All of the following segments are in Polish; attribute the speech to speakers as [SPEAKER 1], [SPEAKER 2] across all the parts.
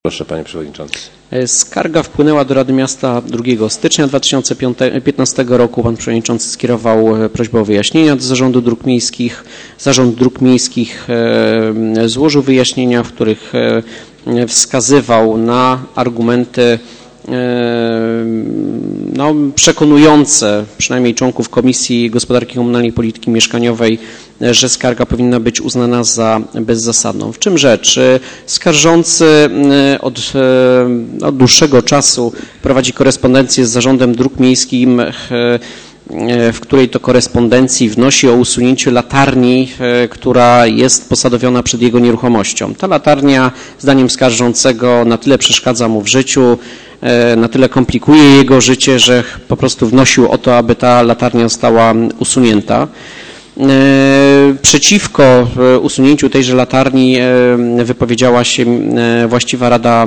[SPEAKER 1] Proszę, panie przewodniczący.
[SPEAKER 2] Skarga wpłynęła do Rady Miasta 2 stycznia 2015 roku. Pan przewodniczący skierował prośbę o wyjaśnienia do Zarządu Dróg Miejskich. Zarząd Dróg Miejskich złożył wyjaśnienia, w których wskazywał na argumenty przekonujące przynajmniej członków Komisji Gospodarki Komunalnej i Polityki Mieszkaniowej, że skarga powinna być uznana za bezzasadną. W czym rzecz? Skarżący od dłuższego czasu prowadzi korespondencję z Zarządem Dróg Miejskich, w której to korespondencji wnosi o usunięcie latarni, która jest posadowiona przed jego nieruchomością. Ta latarnia, zdaniem skarżącego, na tyle przeszkadza mu w życiu, na tyle komplikuje jego życie, że po prostu wnosił o to, aby ta latarnia została usunięta. Przeciwko usunięciu tejże latarni wypowiedziała się właściwa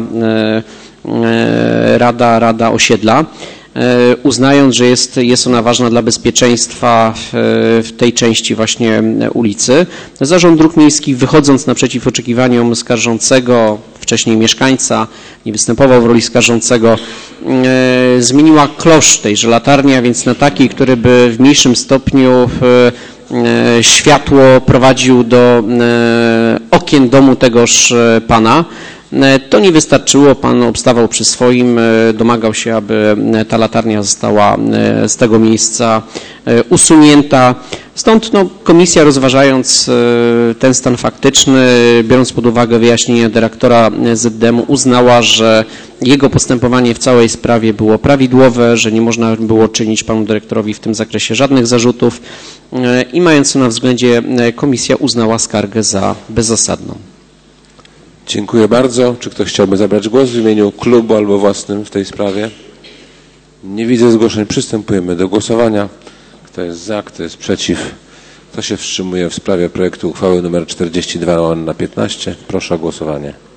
[SPEAKER 2] Rada Osiedla, uznając, że jest ona ważna dla bezpieczeństwa w tej części właśnie ulicy. Zarząd Dróg Miejskich, wychodząc naprzeciw oczekiwaniom skarżącego, wcześniej mieszkańca, nie występował w roli skarżącego, zmieniła klosz tejże latarni, a więc na taki, który by w mniejszym stopniu światło prowadził do okien domu tegoż pana. To nie wystarczyło, pan obstawał przy swoim, domagał się, aby ta latarnia została z tego miejsca usunięta. Stąd komisja, rozważając ten stan faktyczny, biorąc pod uwagę wyjaśnienia dyrektora ZDM, uznała, że jego postępowanie w całej sprawie było prawidłowe, że nie można było czynić panu dyrektorowi w tym zakresie żadnych zarzutów i mając to na względzie, komisja uznała skargę za bezzasadną.
[SPEAKER 1] Dziękuję bardzo. Czy ktoś chciałby zabrać głos w imieniu klubu albo własnym w tej sprawie? Nie widzę zgłoszeń. Przystępujemy do głosowania. Kto jest za, kto jest przeciw? Kto się wstrzymuje w sprawie projektu uchwały nr 42/15? Proszę o głosowanie.